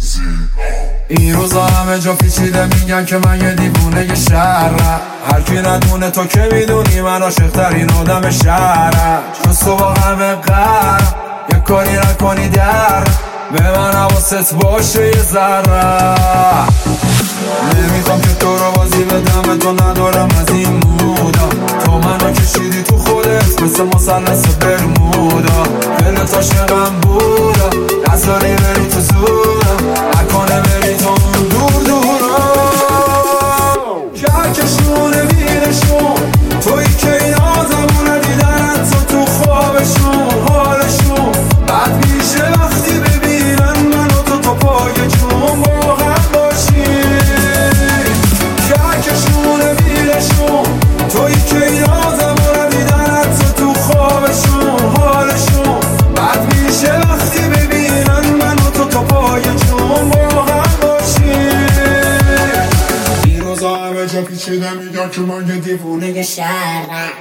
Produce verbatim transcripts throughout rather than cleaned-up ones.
این روزا همه جا پیچیده میگن که من یه دیوونه شهرم. هر کی ندونه تو که میدونی من عاشق‌ترین آدم شهرم. چون صبح همه قرم یه کاری نکنی در به من حواست باشه یه ذره. نمیخوام که تو رو بازی بدم، تو ندارم از این مودا. تو منو کشیدی تو خودت مثل مثلث برمودا. دلت عاشقم بودا، نذاری بری تو زورم، نکنه بری تو اون دور دورا. کهکشونه بیرشون توی که این آدمونه دیدن تو تو خوابشون حالشون بد میشه وقتی ببینن منو تو تو پای جون با هم باشیم. کهکشونه بیرشون توی که این آدمونه دیدن تو تو خوابشون حالشون بد میشه وقتی ببینن منو تو تو پای جون با هم باشیم. این روزا همه جا پیچیده میگن که من یه دیوونه شهرم.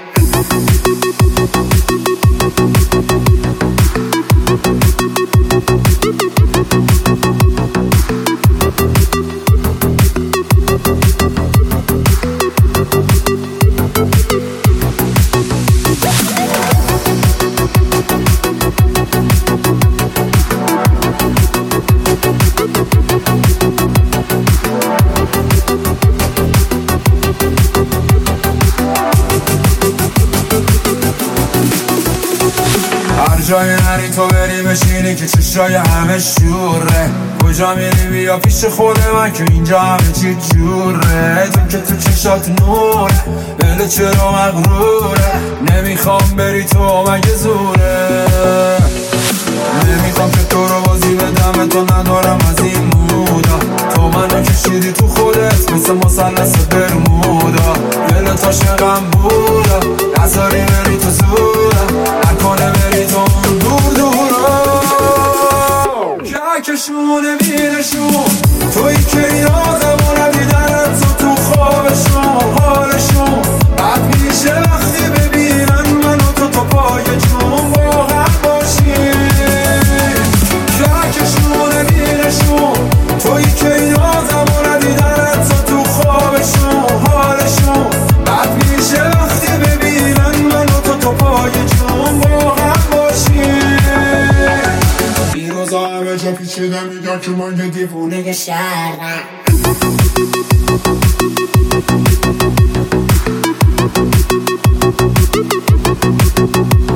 هر جای نری تو بری بشینی که چشای همه شوره. کجا میری بیا پیش خود من که اینجا همه چی جوره. تو که تو چشات نوره بله چرا مغروره. نمیخوام بری تو مگه زوره. نمیخوام که تو رو بازی بدم، تو ندارم از این مودا. تو منو کشیدی تو خودت مثل مثلث برمودا. دلت عاشقم بودا، نذاری بری تو زورم، نکنه بری تو اون دور دورا. کهکشونه بیرشون توی که این آدمونه دیدن تو تو خوابشون حالشون بد میشه وقتی ببینن منو تو تو پای جون با هم باشیم. کهکشونه بیرشون توی که این آدمونه دیدن تو تو خوابشون حالشون بد میشه وقتی ببینن منو تو تو پای جون با هم باشیم. این روزا همه جا پیچیده میگن که من یه دیوونه شهرم.